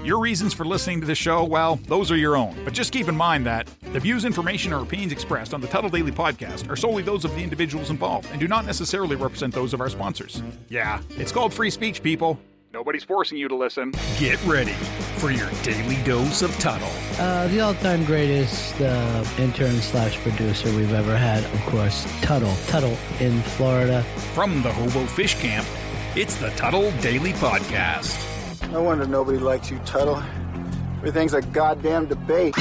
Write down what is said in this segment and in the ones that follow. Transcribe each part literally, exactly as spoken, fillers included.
Your reasons for listening to the show, well, those are your own. But just keep in mind that the views, information, or opinions expressed on the Tuttle Daily Podcast are solely those of the individuals involved and do not necessarily represent those of our sponsors. Yeah, it's called free speech, people. Nobody's forcing you to listen. Get ready for your daily dose of Tuttle. Uh, the all-time greatest uh, intern slash producer we've ever had, of course, Tuttle. Tuttle in Florida. From the Hobo Fish Camp, it's the Tuttle Daily Podcast. No wonder nobody likes you, Tuttle. Everything's a goddamn debate.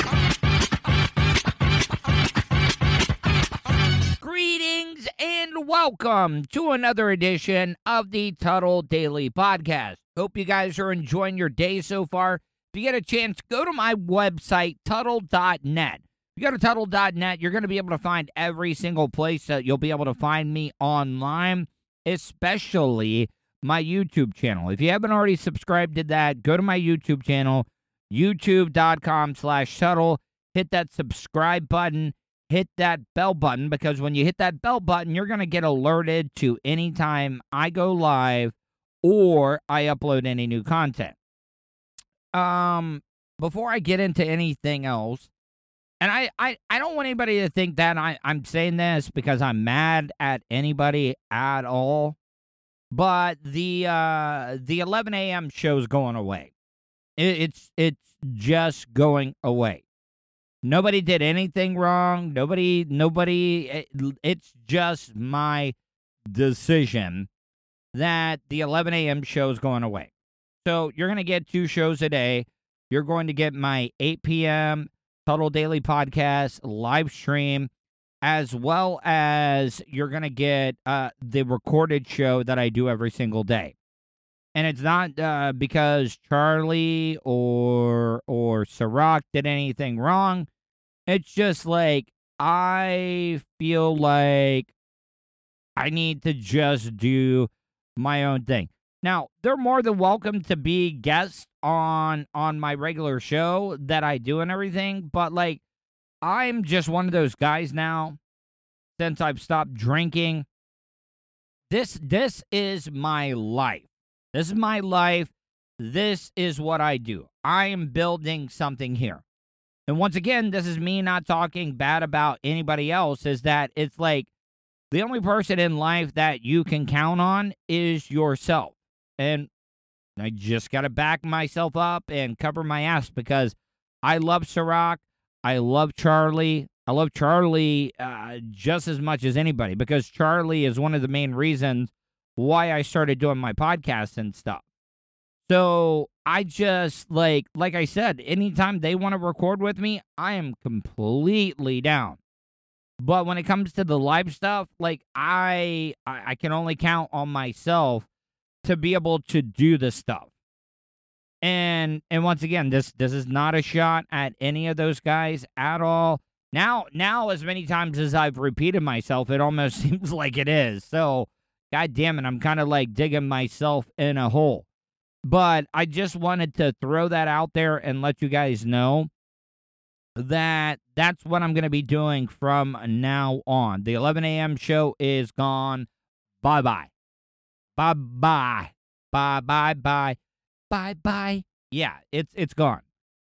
Greetings and welcome to another edition of the Tuttle Daily Podcast. Hope you guys are enjoying your day so far. If you get a chance, go to my website, Tuttle dot net. If you go to Tuttle dot net, you're going to be able to find every single place that you'll be able to find me online, especially my YouTube channel. If you haven't already subscribed to that, go to my YouTube channel, youtube.com slash Tuttle. Hit that subscribe button. Hit that bell button, because when you hit that bell button, you're going to get alerted to anytime I go live or I upload any new content. Um, before I get into anything else, and I, I, I don't want anybody to think that I, I'm saying this because I'm mad at anybody at all. But the uh, the eleven a.m. show's going away. It, it's it's just going away. Nobody did anything wrong. Nobody nobody. It, it's just my decision that the eleven a.m. show's going away. So you're gonna get two shows a day. You're going to get my eight p.m. Tuttle Daily Podcast live stream, as well as you're going to get uh, the recorded show that I do every single day. And it's not uh, because Charlie or or Ciroc did anything wrong. It's just like I feel like I need to just do my own thing. Now, they're more than welcome to be guests on on my regular show that I do and everything, but like I'm just one of those guys now. Since I've stopped drinking, this this is my life. This is my life. This is what I do. I am building something here. And once again, this is me not talking bad about anybody else, is that it's like the only person in life that you can count on is yourself. And I just got to back myself up and cover my ass, because I love Ciroc. I love Charlie. I love Charlie uh, just as much as anybody, because Charlie is one of the main reasons why I started doing my podcast and stuff. So I just, like, like I said, anytime they want to record with me, I am completely down. But when it comes to the live stuff, like, I, I, I can only count on myself to be able to do the stuff. And and once again, this this is not a shot at any of those guys at all. Now, now, as many times as I've repeated myself, it almost seems like it is. So, God damn it, I'm kind of like digging myself in a hole. But I just wanted to throw that out there and let you guys know that that's what I'm going to be doing from now on. The eleven a.m. show is gone. Bye-bye. Bye-bye. Bye-bye-bye. Bye-bye. Yeah, it's it's gone.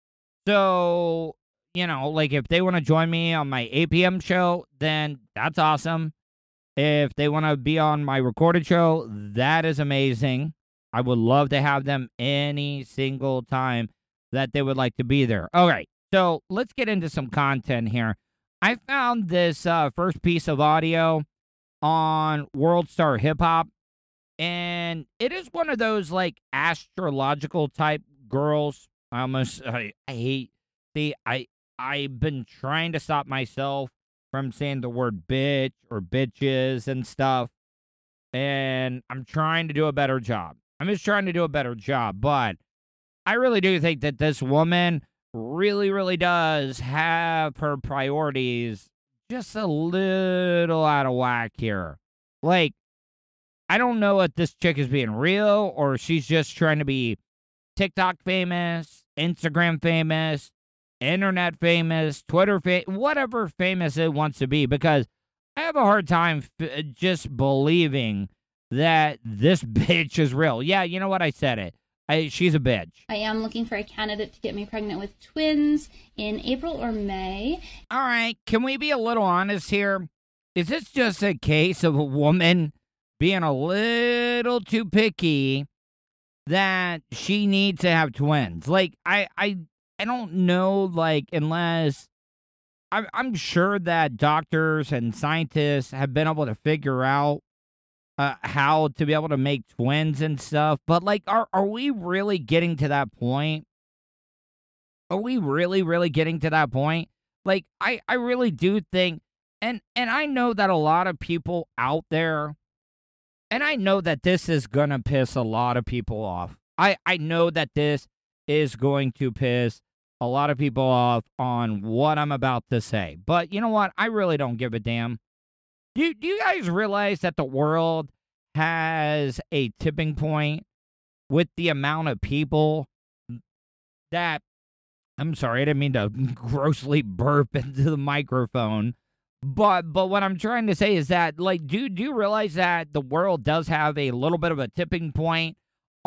So, you know, like, if they want to join me on my eight p.m. show, then that's awesome. If they want to be on my recorded show, that is amazing. I would love to have them any single time that they would like to be there. All right, so let's get into some content here. I found this uh, first piece of audio on World Star Hip Hop, and it is one of those, like, astrological type girls. I almost, I, I hate, see, I, I've been trying to stop myself from saying the word bitch or bitches and stuff, and I'm trying to do a better job. I'm just trying to do a better job, but I really do think that this woman really, really does have her priorities just a little out of whack here. Like, I don't know if this chick is being real or she's just trying to be TikTok famous, Instagram famous, internet famous, Twitter famous, whatever famous it wants to be, because I have a hard time f- just believing that this bitch is real. Yeah, you know what? I said it. I, she's a bitch. I am looking for a candidate to get me pregnant with twins in April or May. All right, can we be a little honest here? Is this just a case of a woman being a little too picky that she needs to have twins? Like, I, I, I don't know, like, unless... I'm, I'm sure that doctors and scientists have been able to figure out uh, how to be able to make twins and stuff. But, like, are, are we really getting to that point? Are we really, really getting to that point? Like, I, I really do think, and, and I know that a lot of people out there, and I know that this is going to piss a lot of people off. I, I know that this is going to piss a lot of people off on what I'm about to say. But you know what? I really don't give a damn. Do, do you guys realize that the world has a tipping point with the amount of people that... I'm sorry, I didn't mean to grossly burp into the microphone. But but what I'm trying to say is that, like, do, do you realize that the world does have a little bit of a tipping point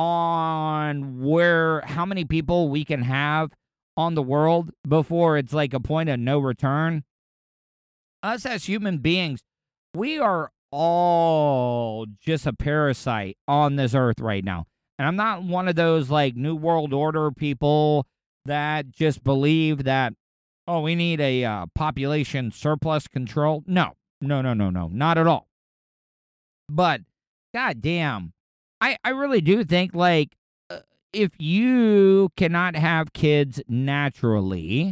on where, how many people we can have on the world before it's like a point of no return? Us as human beings, we are all just a parasite on this earth right now. And I'm not one of those like New World Order people that just believe that, oh, we need a uh, population surplus control. No, no, no, no, no, not at all. But goddamn, I, I really do think, like, if you cannot have kids naturally,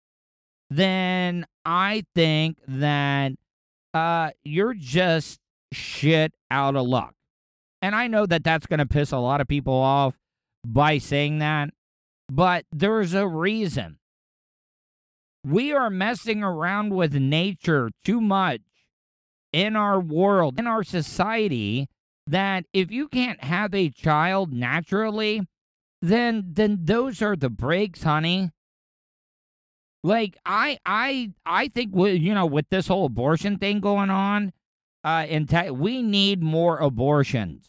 then I think that uh, you're just shit out of luck. And I know that that's going to piss a lot of people off by saying that, but there's a reason. We are messing around with nature too much in our world, in our society, that if you can't have a child naturally, then then those are the breaks, honey. Like, I I I think, with, you know, with this whole abortion thing going on, uh, in te- we need more abortions.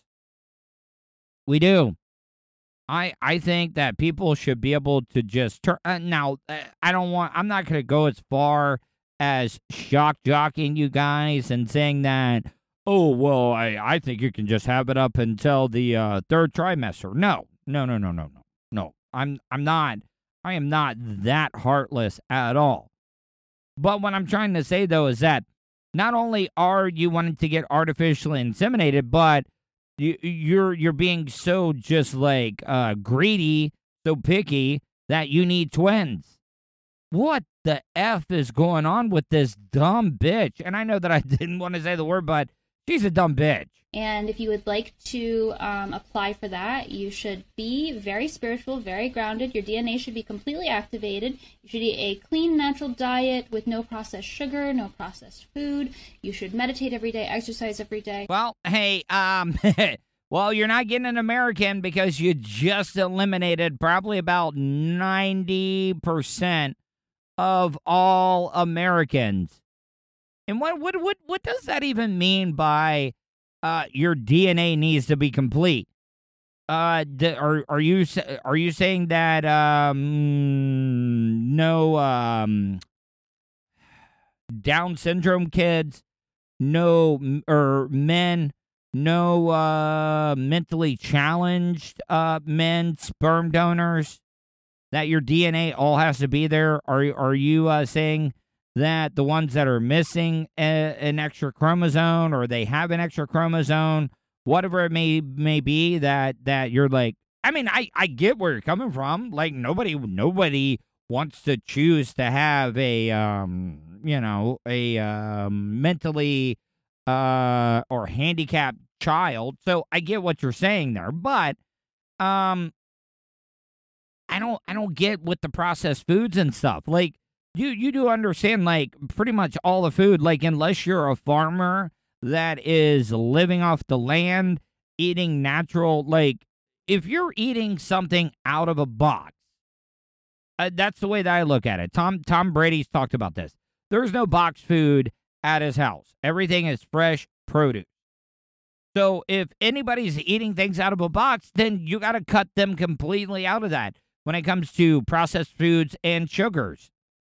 We do. I I think that people should be able to just turn. Uh, now, uh, I don't want. I'm not going to go as far as shock jockeying you guys and saying that, oh, well, I, I think you can just have it up until the uh, third trimester. No. No, no, no, no, no, no. I'm, I'm not, I am not that heartless at all. But what I'm trying to say, though, is that not only are you wanting to get artificially inseminated, but you, you're, you're being so just like uh, greedy, so picky that you need twins. What the F is going on with this dumb bitch? And I know that I didn't want to say the word, but she's a dumb bitch. And if you would like to um, apply for that, you should be very spiritual, very grounded. Your D N A should be completely activated. You should eat a clean, natural diet with no processed sugar, no processed food. You should meditate every day, exercise every day. Well, hey, um, well, you're not getting an American because you just eliminated probably about ninety percent of all Americans. And what what what what does that even mean by uh, your D N A needs to be complete? Uh, d- are are you are you saying that um no um Down syndrome kids, no or men, no uh mentally challenged uh men, sperm donors, that your D N A all has to be there? Are are you uh, saying that the ones that are missing a, an extra chromosome, or they have an extra chromosome, whatever it may may be, that that you're like, I mean, I, I get where you're coming from. Like, nobody nobody wants to choose to have a um you know a um, mentally uh or handicapped child. So I get what you're saying there, but um I don't I don't get with the processed foods and stuff. Like, You you do understand, like, pretty much all the food, like, unless you're a farmer that is living off the land, eating natural, like, if you're eating something out of a box, uh, that's the way that I look at it. Tom Tom Brady's talked about this. There's no box food at his house. Everything is fresh produce. So if anybody's eating things out of a box, then you got to cut them completely out of that when it comes to processed foods and sugars.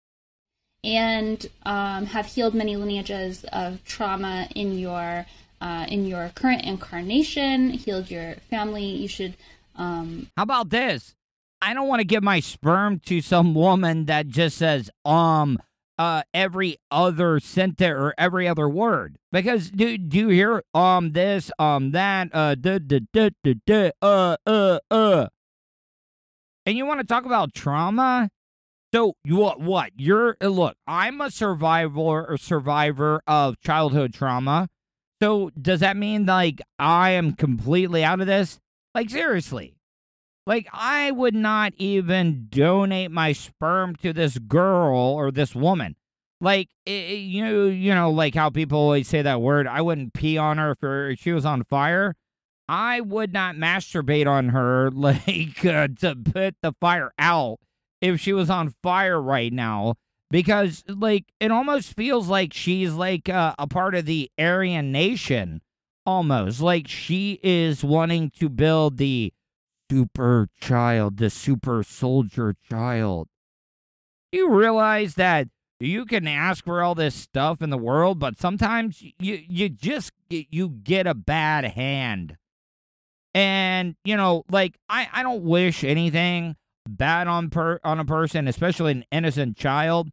And um, have healed many lineages of trauma in your uh, in your current incarnation, healed your family. You should... Um... How about this? I don't want to give my sperm to some woman that just says, um, uh, every other sentence or every other word. Because do, do you hear, um, this, um, that, uh, duh, duh, duh, duh, duh, uh, uh, uh. And you want to talk about trauma? So, you what, what? You're, look, I'm a survivor or survivor of childhood trauma. So, does that mean, like, I am completely out of this? Like, seriously. Like, I would not even donate my sperm to this girl or this woman. Like, it, you know, you know, like how people always say that word, I wouldn't pee on her if, her, if she was on fire. I would not masturbate on her, like, uh, to put the fire out if she was on fire right now. Because, like, it almost feels like she's, like, uh, a part of the Aryan nation, almost. Like, she is wanting to build the super child, the super soldier child. Do you realize that you can ask for all this stuff in the world, but sometimes you you just you get a bad hand. And, you know, like, I, I don't wish anything bad on per on a person, especially an innocent child.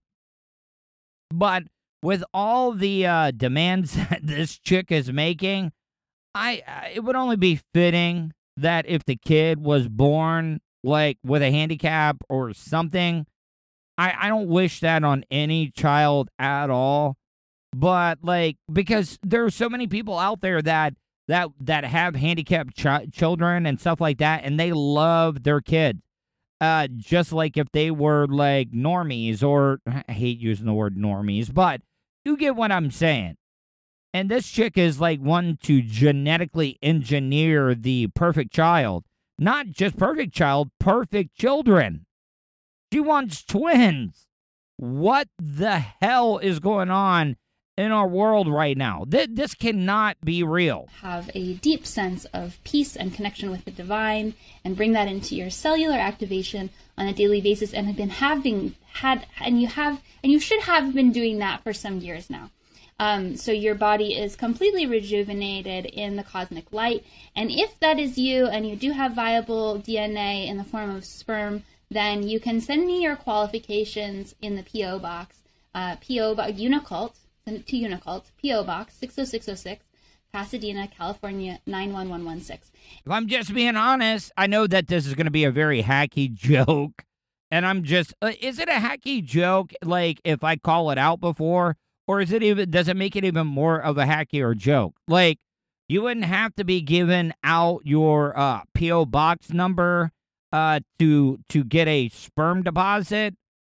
But with all the uh, demands that this chick is making, I, I it would only be fitting that if the kid was born, like, with a handicap or something, I, I don't wish that on any child at all. But, like, because there are so many people out there that that that have handicapped ch- children and stuff like that, and they love their kids. Uh, just like if they were, like, normies, or, I hate using the word normies, but you get what I'm saying. And this chick is, like, one to genetically engineer the perfect child. Not just perfect child, perfect children. She wants twins. What the hell is going on in our world right now? Th- this cannot be real. Have a deep sense of peace and connection with the divine, and bring that into your cellular activation on a daily basis, and have been having had, and you have, and you should have been doing that for some years now. Um, so your body is completely rejuvenated in the cosmic light. And if that is you, and you do have viable D N A in the form of sperm, then you can send me your qualifications in the P O box, uh, P O box Unicult, send it to Unicult, P O box six oh six oh six, Pasadena, California nine one one one six. If I'm just being honest, I know that this is going to be a very hacky joke, and I'm just, uh, is it a hacky joke, like, if I call it out before? Or is it even, does it make it even more of a hackier joke? Like, you wouldn't have to be giving out your uh, P O box number uh, to to get a sperm deposit.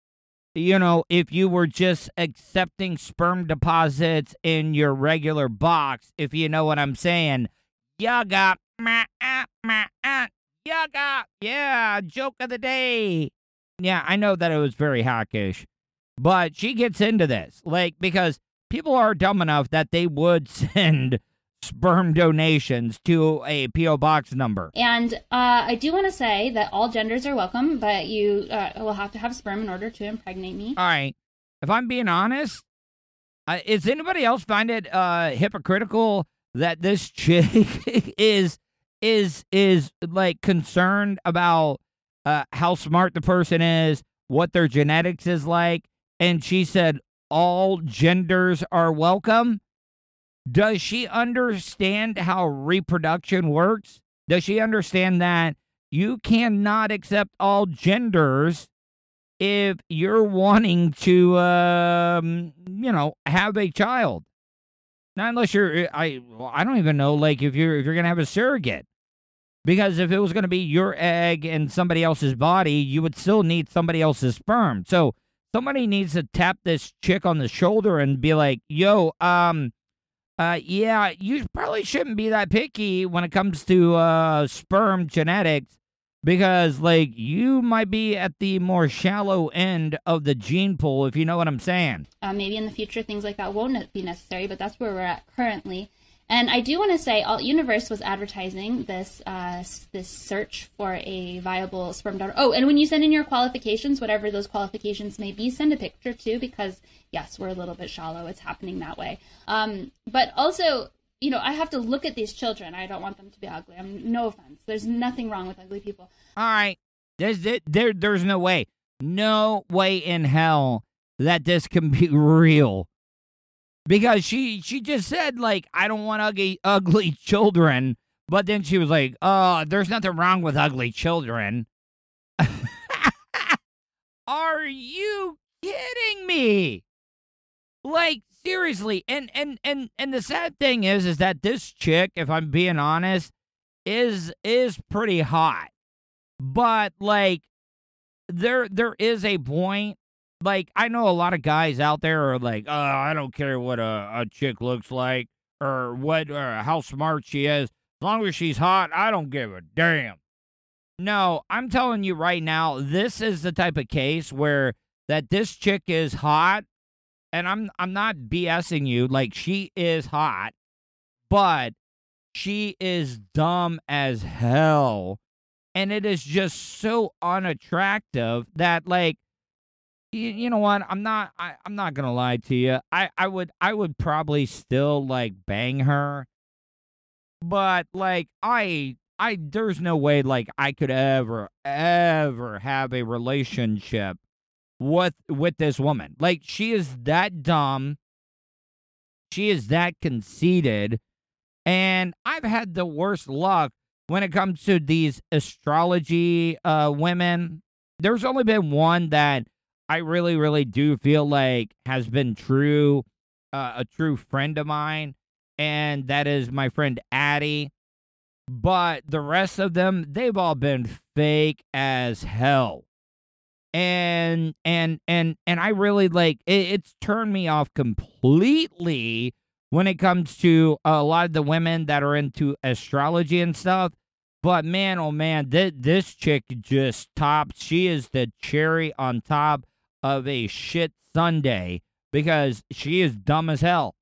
You know, if you were just accepting sperm deposits in your regular box, if you know what I'm saying. Yaga, ma, ah, ma, ah, yaga, yeah, joke of the day. Yeah, I know that it was very hackish. But she gets into this, like, because people are dumb enough that they would send sperm donations to a P O box number. And uh, I do want to say that all genders are welcome, but you uh, will have to have sperm in order to impregnate me. All right. If I'm being honest, uh, is anybody else find it uh, hypocritical that this chick is is is like concerned about uh, how smart the person is, what their genetics is like? And she said, all genders are welcome. Does she understand how reproduction works? Does she understand that you cannot accept all genders if you're wanting to, um, you know, have a child? Not unless you're, I, well, I don't even know, like, if you're, if you're going to have a surrogate. Because if it was going to be your egg in somebody else's body, you would still need somebody else's sperm. So, somebody needs to tap this chick on the shoulder and be like, yo, um, uh, yeah, you probably shouldn't be that picky when it comes to uh, sperm genetics, because, like, you might be at the more shallow end of the gene pool, if you know what I'm saying. Uh, maybe in the future things like that won't be necessary, but that's where we're at currently. And I do want to say, Alt Universe was advertising this uh, this search for a viable sperm donor. Oh, and when you send in your qualifications, whatever those qualifications may be, send a picture too, because yes, we're a little bit shallow. It's happening that way. Um, but also, you know, I have to look at these children. I don't want them to be ugly. I'm no offense. There's nothing wrong with ugly people. All right, there's there there's no way, no way in hell that this can be real. Because she she just said, like, I don't want ugly ugly children, but then she was like, oh, there's nothing wrong with ugly children. Are you kidding me? Like, seriously. And and and and the sad thing is is that this chick, if I'm being honest, is is pretty hot. But like there there is a point. Like, I know a lot of guys out there are like, oh, I don't care what a, a chick looks like or what or how smart she is. As long as she's hot, I don't give a damn. No, I'm telling you right now, this is the type of case where that this chick is hot, and I'm I'm not BSing you. Like, she is hot, but she is dumb as hell. And it is just so unattractive that, like, You, you know what? I'm not. I, I'm not gonna lie to you. I, I would. I would probably still like bang her, but like I. I. There's no way like I could ever, ever have a relationship with with this woman. Like, she is that dumb. She is that conceited, and I've had the worst luck when it comes to these astrology uh, women. There's only been one that I really, really do feel like has been true, uh, a true friend of mine, and that is my friend Addie. But the rest of them, they've all been fake as hell. And, and, and, and I really like, it, it's turned me off completely when it comes to a lot of the women that are into astrology and stuff. But man, oh man, th- this chick just tops. She is the cherry on top of a shit sundae because she is dumb as hell.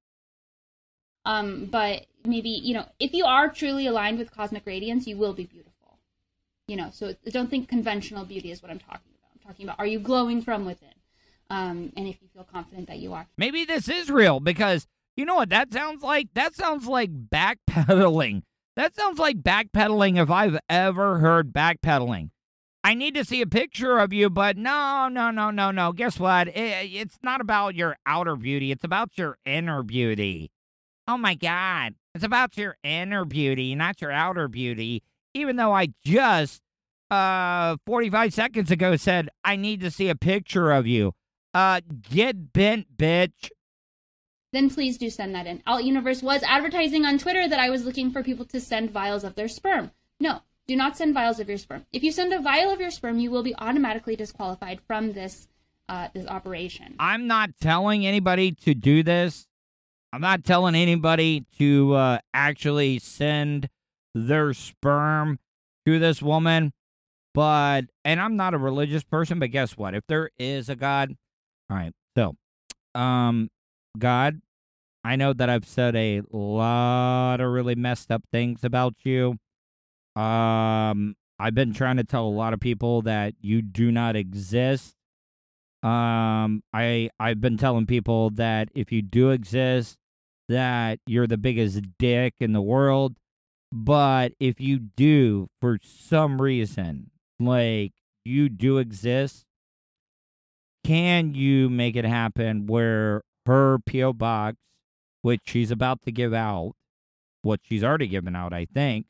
Um, but maybe, you know, if you are truly aligned with cosmic radiance, you will be beautiful. You know, so don't think conventional beauty is what I'm talking about. I'm talking about, are you glowing from within? Um, and if you feel confident that you are. Maybe this is real because, you know what that sounds like? That sounds like backpedaling. That sounds like backpedaling if I've ever heard backpedaling. I need to see a picture of you, but no, no, no, no, no. Guess what? It, it's not about your outer beauty. It's about your inner beauty. Oh, my God. It's about your inner beauty, not your outer beauty. Even though I just, uh, forty-five seconds ago said, I need to see a picture of you. Uh, get bent, bitch. Then please do send that in. Alt Universe was advertising on Twitter that I was looking for people to send vials of their sperm. No. Do not send vials of your sperm. If you send a vial of your sperm, you will be automatically disqualified from this uh, this operation. I'm not telling anybody to do this. I'm not telling anybody to uh, actually send their sperm to this woman. But, and I'm not a religious person, but guess what? If there is a God, all right, so, um, God, I know that I've said a lot of really messed up things about you. Um, I've been trying to tell a lot of people that you do not exist. Um, I, I've been telling people that if you do exist, that you're the biggest dick in the world. But if you do, for some reason, like, you do exist, can you make it happen where her P O box, which she's about to give out, what she's already given out, I think,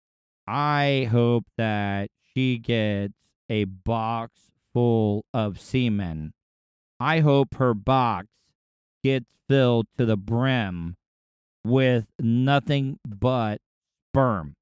I hope that she gets a box full of semen. I hope her box gets filled to the brim with nothing but sperm.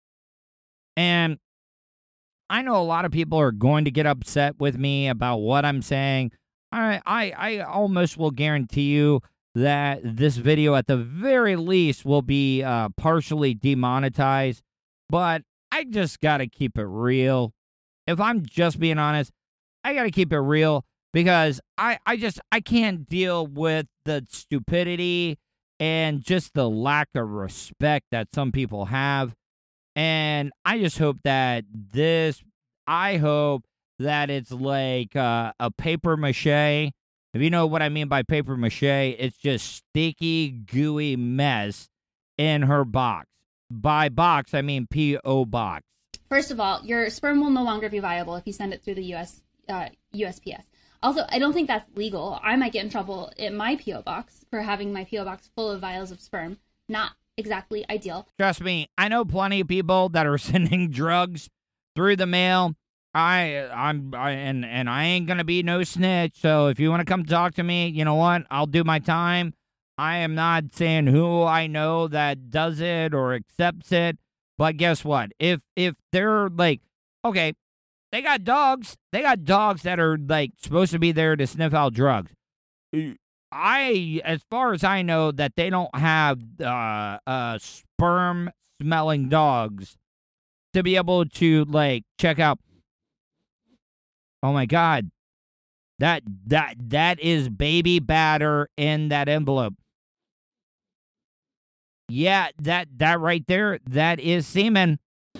And I know a lot of people are going to get upset with me about what I'm saying. I, I, I almost will guarantee you that this video, at the very least, will be uh, partially demonetized. But I just got to keep it real. If I'm just being honest, I got to keep it real because I, I just, I can't deal with the stupidity and just the lack of respect that some people have. And I just hope that this, I hope that it's like uh, a paper mache. If you know what I mean by paper mache, it's just sticky, gooey mess in her box. By box, I mean P O box. First of all, your sperm will no longer be viable if you send it through the U S uh, U S P S. Also, I don't think that's legal. I might get in trouble at my P O box for having my P O box full of vials of sperm. Not exactly ideal. Trust me, I know plenty of people that are sending drugs through the mail. I, I'm, I, and and I ain't gonna be no snitch. So if you want to come talk to me, you know what? I'll do my time. I am not saying who I know that does it or accepts it, but guess what? If if they're like, okay, they got dogs, they got dogs that are like supposed to be there to sniff out drugs. I, as far as I know, that they don't have uh, uh, sperm smelling dogs to be able to like check out. Oh my God, that that that is baby batter in that envelope. Yeah, that that right there, that is semen.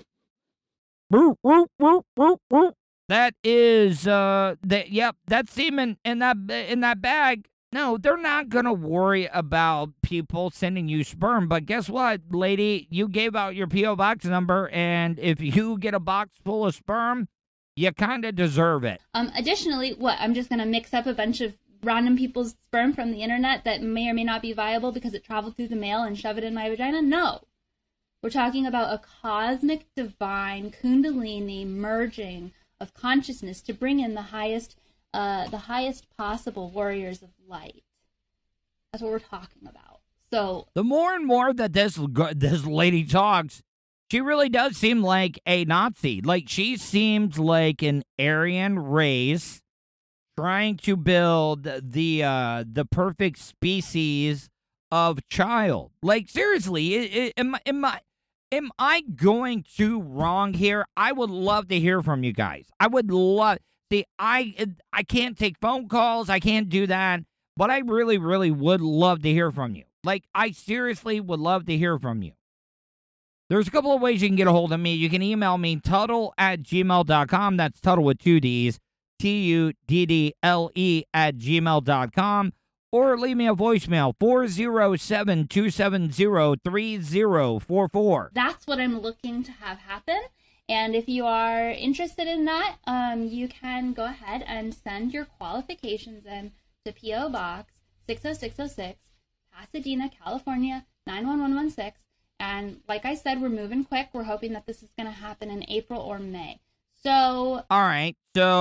That is uh that yep, that's semen in that in that bag. No, they're not gonna worry about people sending you sperm, but guess what, lady? You gave out your P O box number, and if you get a box full of sperm, you kinda deserve it. Um additionally, what, I'm just gonna mix up a bunch of random people's sperm from the internet that may or may not be viable because it traveled through the mail and shove it in my vagina? No. We're talking about a cosmic, divine, kundalini merging of consciousness to bring in the highest, uh, the highest possible warriors of light. That's what we're talking about. So the more and more that this this lady talks, she really does seem like a Nazi. Like, she seems like an Aryan race trying to build the uh, the perfect species of child. Like, seriously, it, it, am, am I am I going too wrong here? I would love to hear from you guys. I would love. See, I I can't take phone calls. I can't do that. But I really, really would love to hear from you. Like, I seriously would love to hear from you. There's a couple of ways you can get a hold of me. You can email me, Tuttle at gmail dot com. That's Tuttle with two D's. T U D D L E at gmail dot com, or leave me a voicemail, four oh seven, two seven zero, three oh four four. That's what I'm looking to have happen. And if you are interested in that, um, you can go ahead and send your qualifications in to P O Box six oh six oh six, Pasadena, California, nine one one one six. And like I said, we're moving quick. We're hoping that this is going to happen in April or May. So, all right.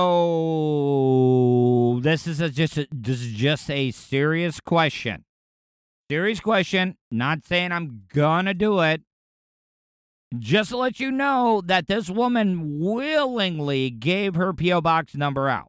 So this is a, just a, this is just a serious question. Serious question. Not saying I'm gonna do it. Just to let you know that this woman willingly gave her P O box number out.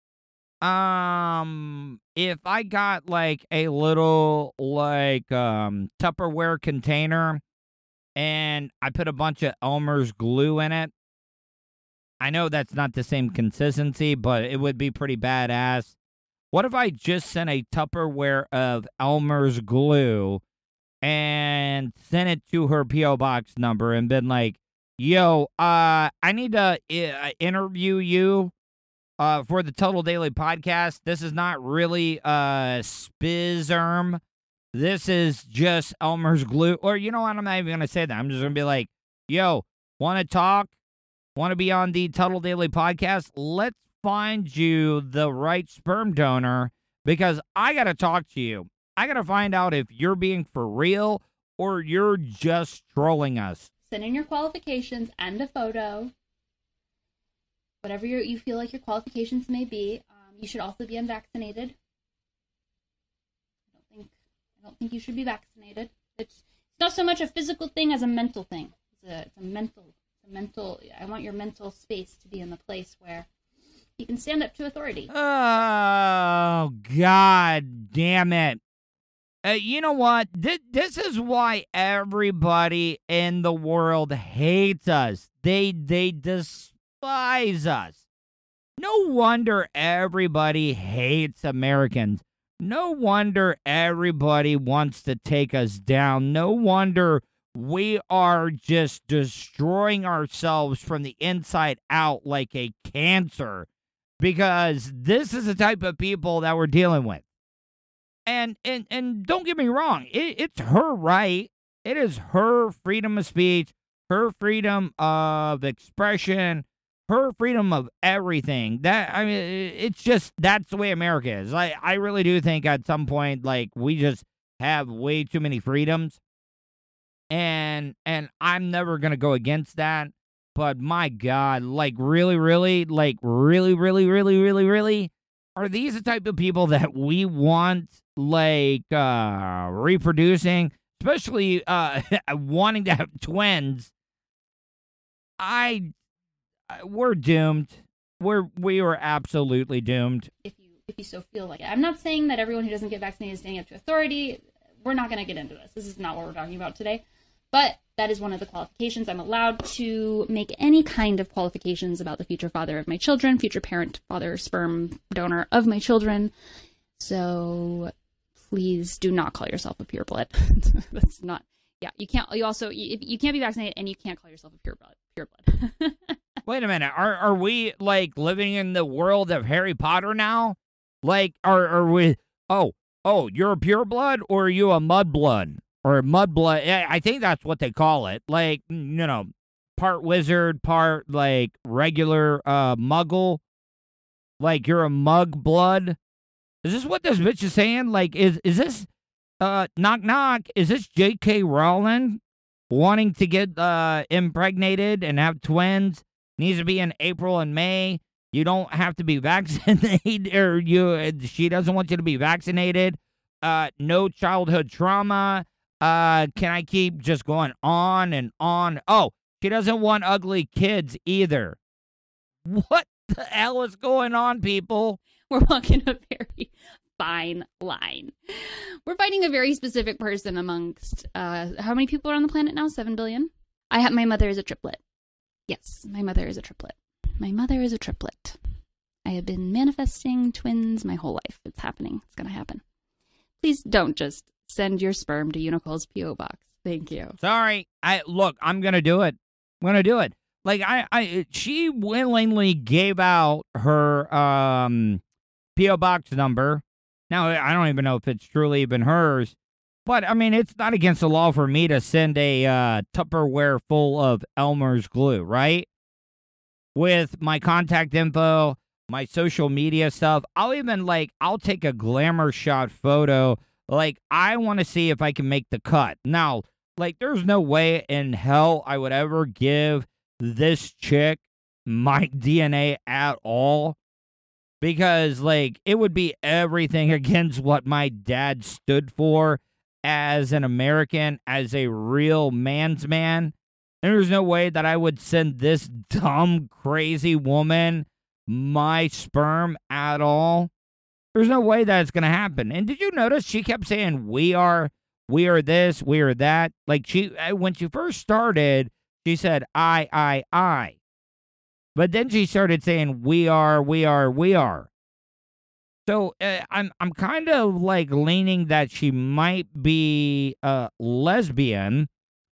Um, if I got like a little like um Tupperware container and I put a bunch of Elmer's glue in it. I know that's not the same consistency, but it would be pretty badass. What if I just sent a Tupperware of Elmer's glue and sent it to her P O box number and been like, yo, uh, I need to uh, interview you uh, for the Total Daily Podcast. This is not really uh, Spizerm. This is just Elmer's glue. Or, you know what? I'm not even going to say that. I'm just going to be like, yo, want to talk? Want to be on the Tuttle Daily Podcast? Let's find you the right sperm donor, because I got to talk to you. I got to find out if you're being for real or you're just trolling us. Send in your qualifications and a photo. Whatever your, you feel like your qualifications may be. Um, you should also be unvaccinated. I don't think I don't think you should be vaccinated. It's, it's not so much a physical thing as a mental thing. It's a, it's a mental mental I want your mental space to be in the place where you can stand up to authority. Oh, God damn it. Uh, you know what? Th- this is why everybody in the world hates us. They they despise us. No wonder everybody hates Americans. No wonder everybody wants to take us down. No wonder we are just destroying ourselves from the inside out like a cancer, because this is the type of people that we're dealing with. And and and don't get me wrong, it, it's her right. It is her freedom of speech, her freedom of expression, her freedom of everything. That I mean, it's just, that's the way America is. I, I really do think at some point, like, we just have way too many freedoms. And and I'm never gonna go against that. But my God, like, really, really, like, really, really, really, really, really, are these the type of people that we want, like, uh, reproducing, especially uh, wanting to have twins? I, we're doomed. We're we are absolutely doomed. If you if you so feel like it. I'm not saying that everyone who doesn't get vaccinated is standing up to authority. We're not going to get into this. This is not what we're talking about today. But that is one of the qualifications. I'm allowed to make any kind of qualifications about the future father of my children, future parent, father, sperm donor of my children. So please do not call yourself a pureblood. That's not, yeah, you can't, you also, you, you can't be vaccinated and you can't call yourself a pureblood. Pureblood. Wait a minute. Are are we, like, living in the world of Harry Potter now? Like, are, are we, oh, oh, you're a pureblood, or are you a mudblood? Or mudblood, I think that's what they call it. Like, you know, part wizard, part, like, regular uh, muggle. Like, you're a mug blood. Is this what this bitch is saying? Like, is is this, uh, knock knock, is this J K Rowling wanting to get uh, impregnated and have twins? Needs to be in April and May. You don't have to be vaccinated, or you, she doesn't want you to be vaccinated. Uh, no childhood trauma. Uh, can I keep just going on and on? Oh, she doesn't want ugly kids either. What the hell is going on, people? We're walking a very fine line. We're fighting a very specific person amongst, uh, how many people are on the planet now? Seven billion? I have, my mother is a triplet. Yes, my mother is a triplet. My mother is a triplet. I have been manifesting twins my whole life. It's happening. It's going to happen. Please don't just send your sperm to Unicole's P O box. Thank you. Sorry. I look, I'm going to do it. I'm going to do it. Like, I, I, she willingly gave out her um, P O box number. Now, I don't even know if it's truly even hers. But, I mean, it's not against the law for me to send a uh, Tupperware full of Elmer's glue, right? With my contact info, my social media stuff. I'll even, like, I'll take a glamour shot photo. Like, I want to see if I can make the cut. Now, like, there's no way in hell I would ever give this chick my D N A at all. Because, like, it would be everything against what my dad stood for as an American, as a real man's man. And there's no way that I would send this dumb, crazy woman my sperm at all. There's no way that it's going to happen. And did you notice she kept saying, we are, we are this, we are that? Like, she, when she first started, she said, I, I, I. But then she started saying, we are, we are, we are. So uh, I'm, I'm kind of like leaning that she might be a lesbian.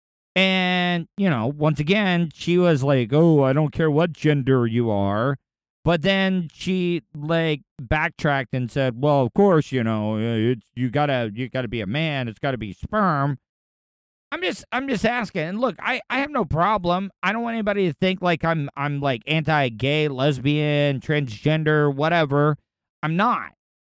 And, you know, once again, she was like, oh, I don't care what gender you are. But then she, like, backtracked and said, well, of course, you know, it's, you gotta, you gotta be a man. It's gotta be sperm. I'm just, I'm just asking. And look, I, I have no problem. I don't want anybody to think like I'm, I'm like anti-gay, lesbian, transgender, whatever. I'm not.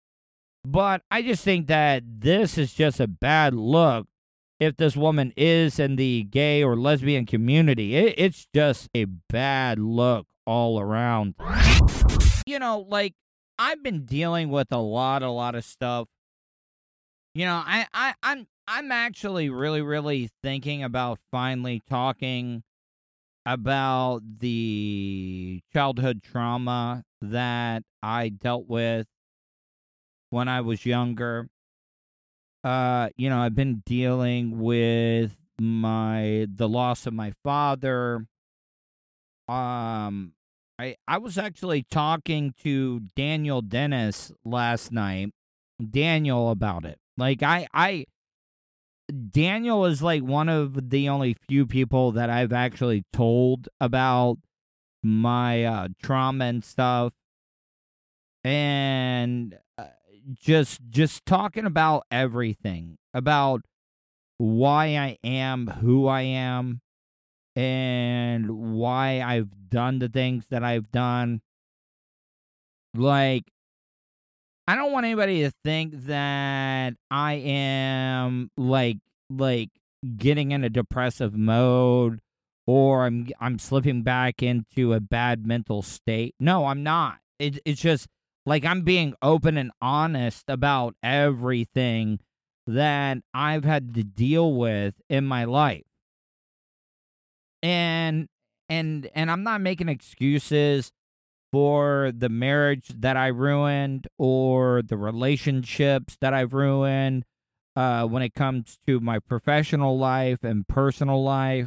But I just think that this is just a bad look. If this woman is in the gay or lesbian community, it, it's just a bad look all around. You know, like, I've been dealing with a lot, a lot of stuff. You know, I, I, I'm, I'm actually really, really thinking about finally talking about the childhood trauma that I dealt with when I was younger. Uh, you know, I've been dealing with my the loss of my father. Um, I I was actually talking to Daniel Dennis last night, Daniel about it. Like, I, I, Daniel is like one of the only few people that I've actually told about my uh, trauma and stuff. And uh, just, just talking about everything, about why I am who I am and why I've done the things that I've done. Like, I don't want anybody to think that I am like like getting in a depressive mode or I'm I'm slipping back into a bad mental state. No, I'm not. It, it's just like I'm being open and honest about everything that I've had to deal with in my life. And and and I'm not making excuses for the marriage that I ruined or the relationships that I've ruined uh, when it comes to my professional life and personal life.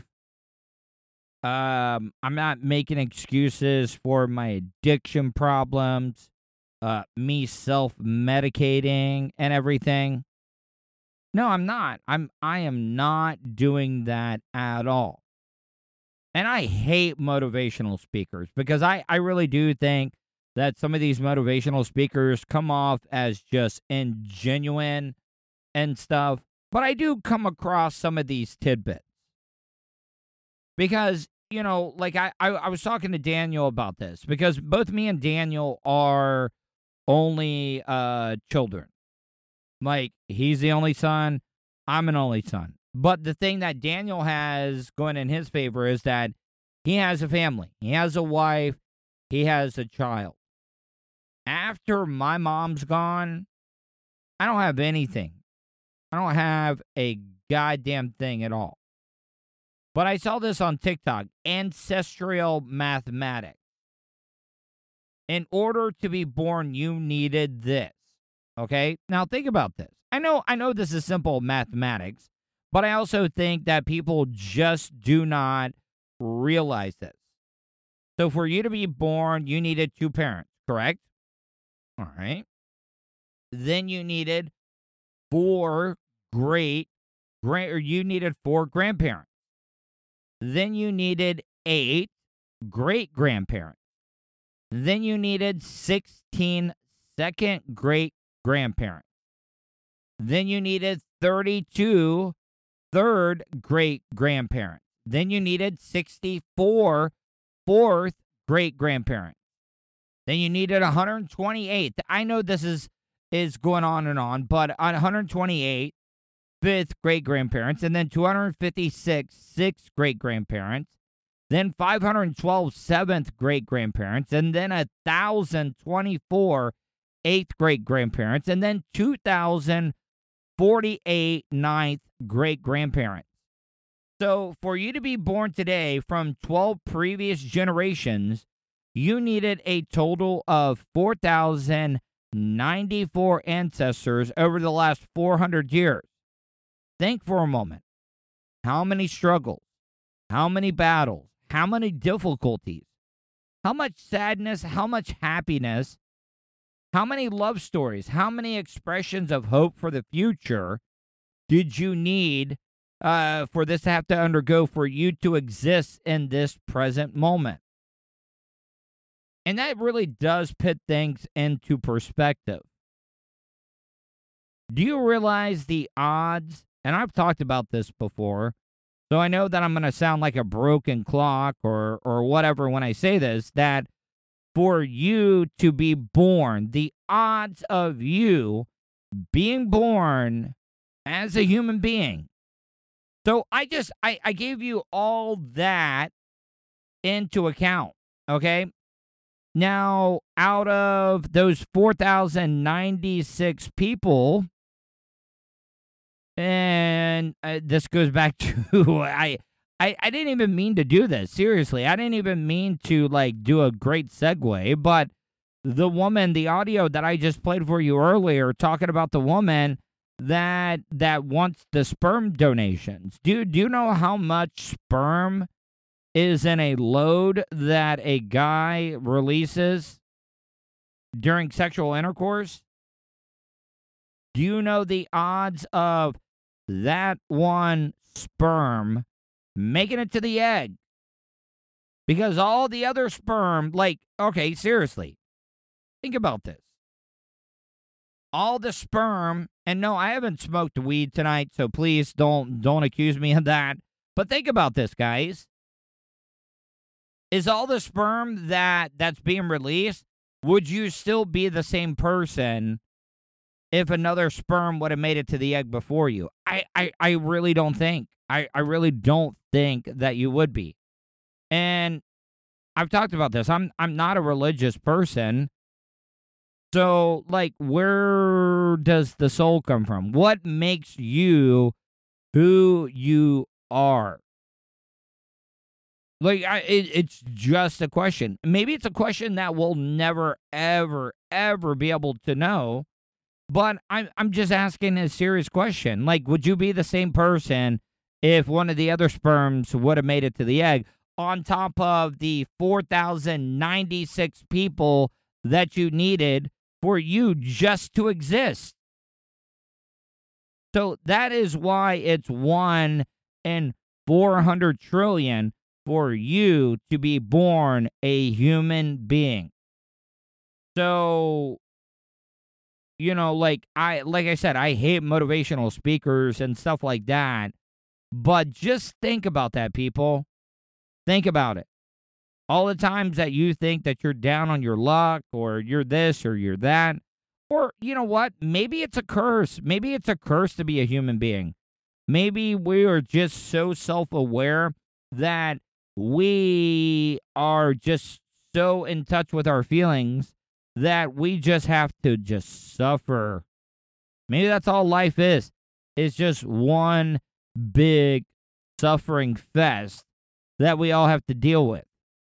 Um, I'm not making excuses for my addiction problems, uh, me self-medicating and everything. No, I'm not. I'm I am not doing that at all. And I hate motivational speakers because I, I really do think that some of these motivational speakers come off as just ingenuine and stuff. But I do come across some of these tidbits. Because, you know, like I, I, I was talking to Daniel about this. Because both me and Daniel are only uh, children. Like, he's the only son. I'm an only son. But the thing that Daniel has going in his favor is that he has a family. He has a wife. He has a child. After my mom's gone, I don't have anything. I don't have a goddamn thing at all. But I saw this on TikTok, ancestral mathematics. In order to be born, you needed this. Okay? Now think about this. I know, I know this is simple mathematics. But I also think that people just do not realize this. So for you to be born, you needed two parents, correct? All right. Then you needed four great, great, or you needed four grandparents. Then you needed eight great grandparents. Then you needed sixteen second great grandparents. Then you needed thirty-two third great grandparents. Then you needed sixty-four fourth great grandparents. Then you needed one hundred twenty-eight. I know this is is going on and on, but on one hundred twenty-eight fifth great grandparents, and then two hundred fifty-six sixth great grandparents, then five hundred twelve seventh great grandparents, and then one thousand twenty-four eighth great grandparents, and then two thousand forty-eight ninth great grandparents. So for you to be born today from twelve previous generations, you needed a total of four thousand ninety-four ancestors over the last four hundred years. Think for a moment. How many struggles? How many battles? How many difficulties? How much sadness? How much happiness? How many love stories? How many expressions of hope for the future did you need uh, for this to have to undergo for you to exist in this present moment? And that really does put things into perspective. Do you realize the odds? And I've talked about this before, so I know that I'm going to sound like a broken clock or or whatever when I say this, that for you to be born, the odds of you being born as a human being. So I just, I, I gave you all that into account, okay? Now, out of those four thousand ninety-six people, and uh, this goes back to, I, I, I didn't even mean to do this. Seriously, I didn't even mean to, like, do a great segue, but the woman, the audio that I just played for you earlier, talking about the woman that that wants the sperm donations. Do, do you know how much sperm is in a load that a guy releases during sexual intercourse? Do you know the odds of that one sperm making it to the egg? Because all the other sperm, like, okay, seriously, think about this. All the sperm, and no, I haven't smoked weed tonight, so please don't don't accuse me of that. But think about this, guys. Is all the sperm that that's being released, would you still be the same person if another sperm would have made it to the egg before you? I, I, I really don't think. I, I really don't think that you would be. And I've talked about this. I'm I'm not a religious person. So, like, where does the soul come from? What makes you who you are? Like, I, it, it's just a question. Maybe it's a question that we'll never, ever, ever be able to know. But I'm, I'm just asking a serious question. Like, would you be the same person if one of the other sperms would have made it to the egg, on top of the four thousand ninety-six people that you needed for you just to exist? So that is why it's one in four hundred trillion for you to be born a human being. So, you know, like I like I said, I hate motivational speakers and stuff like that. But just think about that, people. Think about it. All the times that you think that you're down on your luck, or you're this or you're that, or you know what? Maybe it's a curse. Maybe it's a curse to be a human being. Maybe we are just so self-aware that we are just so in touch with our feelings that we just have to just suffer. Maybe that's all life is. It's just one big suffering fest that we all have to deal with.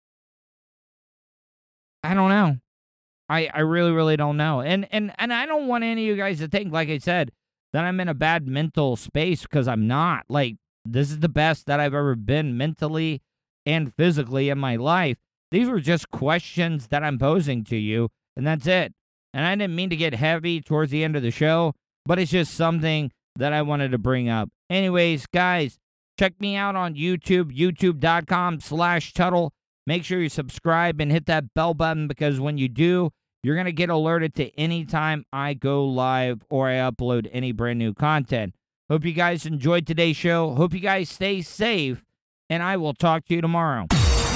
I don't know. I, I really, really don't know. And, and and I don't want any of you guys to think, like I said, that I'm in a bad mental space, because I'm not. Like, this is the best that I've ever been mentally and physically in my life. These were just questions that I'm posing to you, and that's it. And I didn't mean to get heavy towards the end of the show, but it's just something that I wanted to bring up. Anyways, guys, check me out on YouTube, youtube.com slash Tuttle. Make sure you subscribe and hit that bell button, because when you do, you're going to get alerted to any time I go live or I upload any brand new content. Hope you guys enjoyed today's show. Hope you guys stay safe, and I will talk to you tomorrow.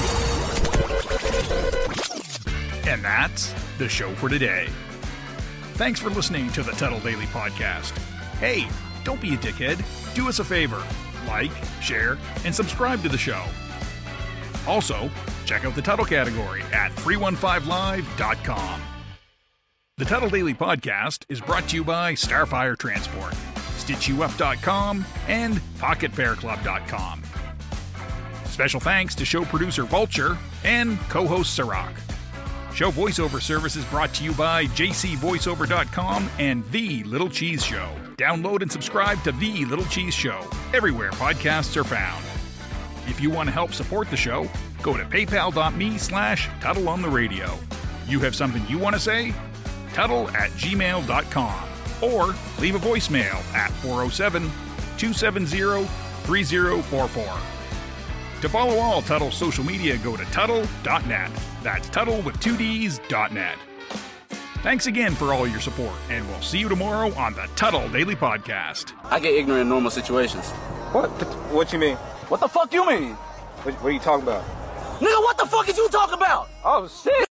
And that's the show for today. Thanks for listening to the Tuttle Daily Podcast. Hey, don't be a dickhead. Do us a favor. Like, share, and subscribe to the show. Also, check out the Tuttle category at three one five live dot com. The Tuttle Daily Podcast is brought to you by Starfire Transport, stitch you up dot com, and pocket bear club dot com. Special thanks to show producer Vulture and co-host Sirach. Show voiceover service is brought to you by j c voiceover dot com and The Little Cheese Show. Download and subscribe to The Little Cheese Show everywhere podcasts are found. If you want to help support the show, go to paypal.me slash Tuttle on the radio. You have something you want to say? Tuttle at gmail dot com, or leave a voicemail at four oh seven, two seven zero, three zero four four. To follow all Tuttle social media, go to Tuttle dot net. That's Tuttle with two D's dot net. Thanks again for all your support, and we'll see you tomorrow on the Tuttle Daily Podcast. I get ignorant in normal situations. What? What you mean? What the fuck you mean? What, what are you talking about? Nigga, what the fuck is you talking about? Oh, shit!